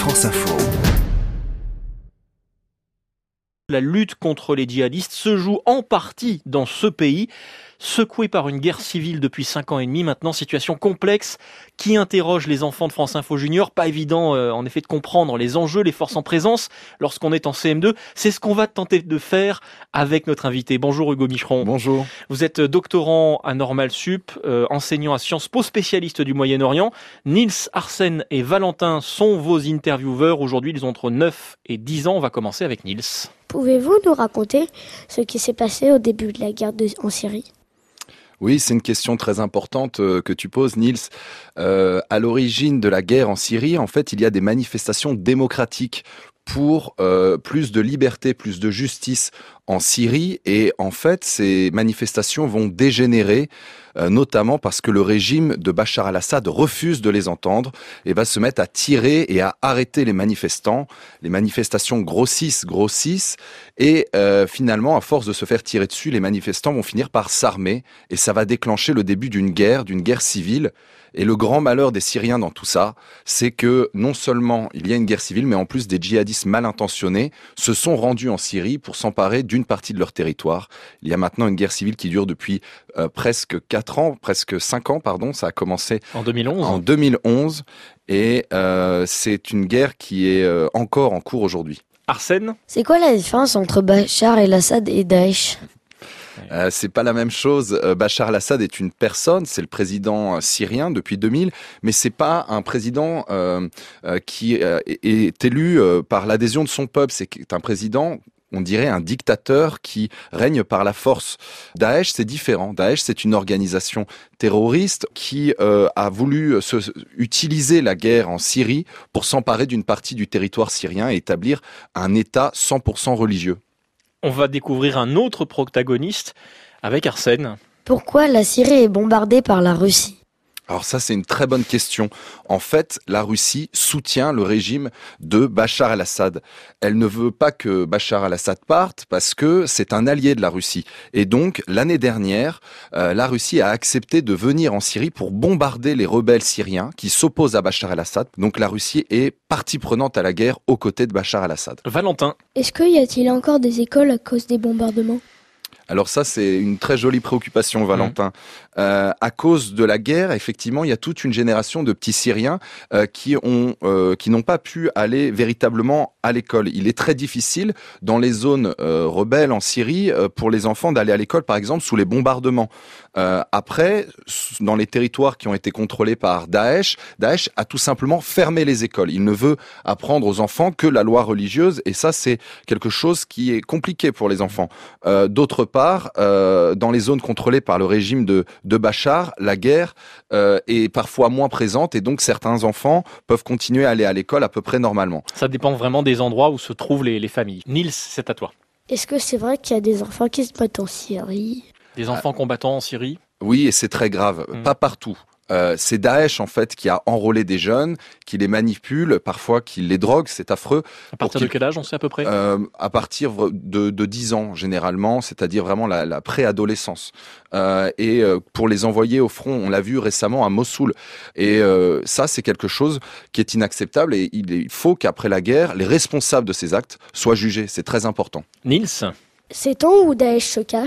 France Info. La lutte contre les djihadistes se joue en partie dans ce pays, secoué par une guerre civile depuis 5 ans et demi maintenant, situation complexe qui interroge les enfants de France Info Junior. Pas évident en effet de comprendre les enjeux, les forces en présence lorsqu'on est en CM2. C'est ce qu'on va tenter de faire avec notre invité. Bonjour Hugo Micheron. Bonjour. Vous êtes doctorant à Normal Sup, enseignant à Sciences Po, spécialiste du Moyen-Orient. Niels, Arsène et Valentin sont vos intervieweurs. Aujourd'hui, ils ont entre 9 et 10 ans. On va commencer avec Niels. Pouvez-vous nous raconter ce qui s'est passé au début de la guerre en Syrie ? Oui, c'est une question très importante que tu poses, Niels. À l'origine de la guerre en Syrie, en fait, il y a des manifestations démocratiques pour plus de liberté, plus de justice en Syrie. Et en fait, ces manifestations vont dégénérer, notamment parce que le régime de Bachar al-Assad refuse de les entendre et va se mettre à tirer et à arrêter les manifestants. Les manifestations grossissent et finalement, à force de se faire tirer dessus, les manifestants vont finir par s'armer et ça va déclencher le début d'une guerre civile. Et le grand malheur des Syriens dans tout ça, c'est que non seulement il y a une guerre civile, mais en plus des djihadistes mal intentionnés se sont rendus en Syrie pour s'emparer d'une partie de leur territoire. Il y a maintenant une guerre civile qui dure depuis presque 5 ans, ça a commencé en 2011. En 2011 et c'est une guerre qui est encore en cours aujourd'hui. Arsène ? C'est quoi la différence entre Bachar el-Assad et Daesh ? C'est pas la même chose. Bachar al-Assad est une personne, c'est le président syrien depuis 2000, mais c'est pas un président qui est élu par l'adhésion de son peuple. C'est un président, on dirait un dictateur qui règne par la force. Daesh, c'est différent. Daesh, c'est une organisation terroriste qui a voulu utiliser la guerre en Syrie pour s'emparer d'une partie du territoire syrien et établir un État 100% religieux. On va découvrir un autre protagoniste avec Arsène. Pourquoi la Syrie est bombardée par la Russie ? Alors ça, c'est une très bonne question. En fait, la Russie soutient le régime de Bachar el-Assad. Elle ne veut pas que Bachar el-Assad parte parce que c'est un allié de la Russie. Et donc, l'année dernière, la Russie a accepté de venir en Syrie pour bombarder les rebelles syriens qui s'opposent à Bachar el-Assad. Donc la Russie est partie prenante à la guerre aux côtés de Bachar el-Assad. Valentin. Est-ce qu'il y a-t-il encore des écoles à cause des bombardements ? Alors ça, c'est une très jolie préoccupation, Valentin. À cause de la guerre, effectivement, il y a toute une génération de petits Syriens qui n'ont pas pu aller véritablement à l'école. Il est très difficile dans les zones rebelles en Syrie pour les enfants d'aller à l'école, par exemple, sous les bombardements. Après, dans les territoires qui ont été contrôlés par Daesh a tout simplement fermé les écoles. Il ne veut apprendre aux enfants que la loi religieuse, et ça, c'est quelque chose qui est compliqué pour les enfants. D'autre part, dans les zones contrôlées par le régime de Bachar, la guerre est parfois moins présente et donc certains enfants peuvent continuer à aller à l'école à peu près normalement. Ça dépend vraiment des endroits où se trouvent les familles. Niels, c'est à toi. Est-ce que c'est vrai qu'il y a des enfants qui se battent en Syrie ? Des enfants combattants en Syrie ? Oui, et c'est très grave. Pas partout. C'est Daesh en fait qui a enrôlé des jeunes, qui les manipule, parfois qui les drogue, c'est affreux. À partir de quel âge on sait à peu près ? À partir de 10 ans généralement, c'est-à-dire vraiment la préadolescence. Et pour les envoyer au front, on l'a vu récemment à Mossoul. Et ça, c'est quelque chose qui est inacceptable et il faut qu'après la guerre, les responsables de ces actes soient jugés. C'est très important. Niels ? Sait-on où Daesh se cache ?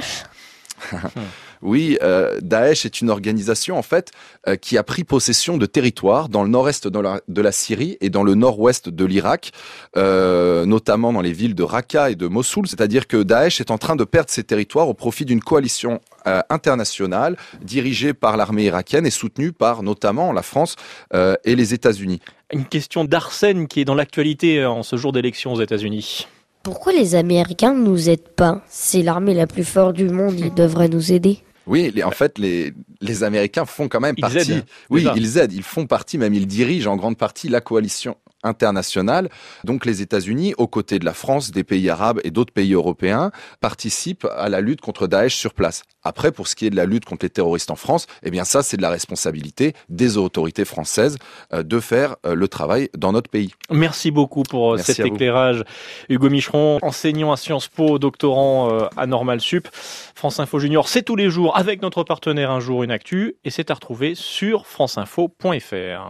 Oui, Daesh est une organisation en fait qui a pris possession de territoires dans le nord-est de la Syrie et dans le nord-ouest de l'Irak, notamment dans les villes de Raqqa et de Mossoul. C'est-à-dire que Daesh est en train de perdre ses territoires au profit d'une coalition internationale dirigée par l'armée irakienne et soutenue par notamment la France et les États-Unis. Une question d'Arsène qui est dans l'actualité en ce jour d'élection aux États-Unis. Pourquoi les Américains ne nous aident pas ? C'est l'armée la plus forte du monde, ils devraient nous aider. Oui, en fait, les Américains font quand même partie. Ils aident, oui, déjà. Ils aident, ils font partie, même ils dirigent en grande partie la coalition internationale. Donc les États-Unis, aux côtés de la France, des pays arabes et d'autres pays européens, participent à la lutte contre Daesh sur place. Après, pour ce qui est de la lutte contre les terroristes en France, eh bien ça, c'est de la responsabilité des autorités françaises de faire le travail dans notre pays. Merci beaucoup pour cet éclairage. Hugo Micheron, enseignant à Sciences Po, doctorant à Normal Sup. France Info Junior, c'est tous les jours avec notre partenaire Un jour une actu et c'est à retrouver sur franceinfo.fr.